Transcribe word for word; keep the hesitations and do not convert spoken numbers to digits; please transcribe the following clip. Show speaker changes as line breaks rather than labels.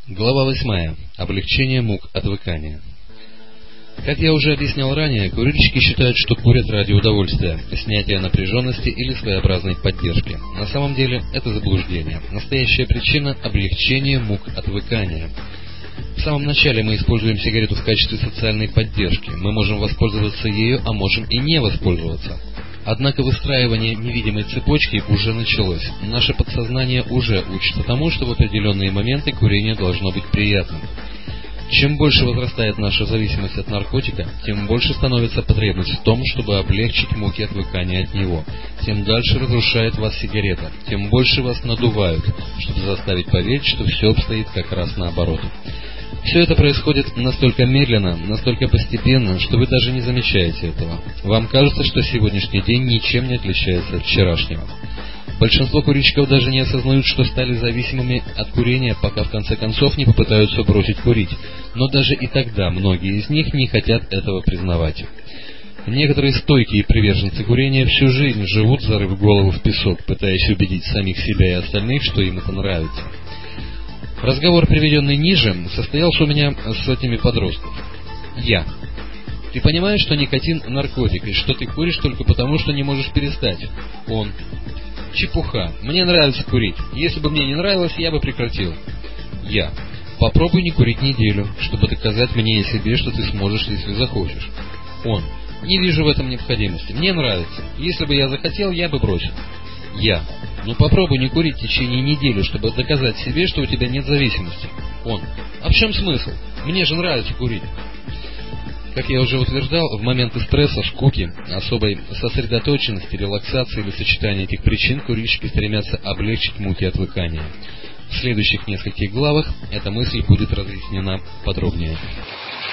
Глава восьмая. Облегчение мук отвыкания. Как я уже объяснял ранее, курильщики считают, что курят ради удовольствия, снятия напряженности или своеобразной поддержки. На самом деле это заблуждение. Настоящая причина – облегчение мук отвыкания. В самом начале мы используем сигарету в качестве социальной поддержки. Мы можем воспользоваться ею, а можем и не воспользоваться. Однако выстраивание невидимой цепочки уже началось. Наше подсознание уже учится тому, что в определенные моменты курение должно быть приятным. Чем больше возрастает наша зависимость от наркотика, тем больше становится потребность в том, чтобы облегчить муки отвыкания от него. Тем дальше разрушает вас сигарета, тем больше вас надувают, чтобы заставить поверить, что все обстоит как раз наоборот. Все это происходит настолько медленно, настолько постепенно, что вы даже не замечаете этого. Вам кажется, что сегодняшний день ничем не отличается от вчерашнего. Большинство курильщиков даже не осознают, что стали зависимыми от курения, пока в конце концов не попытаются бросить курить. Но даже и тогда многие из них не хотят этого признавать. Некоторые стойкие приверженцы курения всю жизнь живут, зарыв голову в песок, пытаясь убедить самих себя и остальных, что им это нравится. Разговор, приведенный ниже, состоялся у меня с сотнями подростков. Я. Ты понимаешь, что никотин – наркотик, и что ты куришь только потому, что не можешь перестать? Он. Чепуха. Мне нравится курить. Если бы мне не нравилось, я бы прекратил. Я. Попробуй не курить неделю, чтобы доказать мне и себе, что ты сможешь, если захочешь. Он. Не вижу в этом необходимости. Мне нравится. Если бы я захотел, я бы бросил. Я. Ну попробуй не курить в течение недели, чтобы доказать себе, что у тебя нет зависимости. Он. А в чем смысл? Мне же нравится курить. Как я уже утверждал, в моменты стресса, скуки, особой сосредоточенности, релаксации или сочетания этих причин курильщики стремятся облегчить муки отвыкания. В следующих нескольких главах эта мысль будет разъяснена подробнее.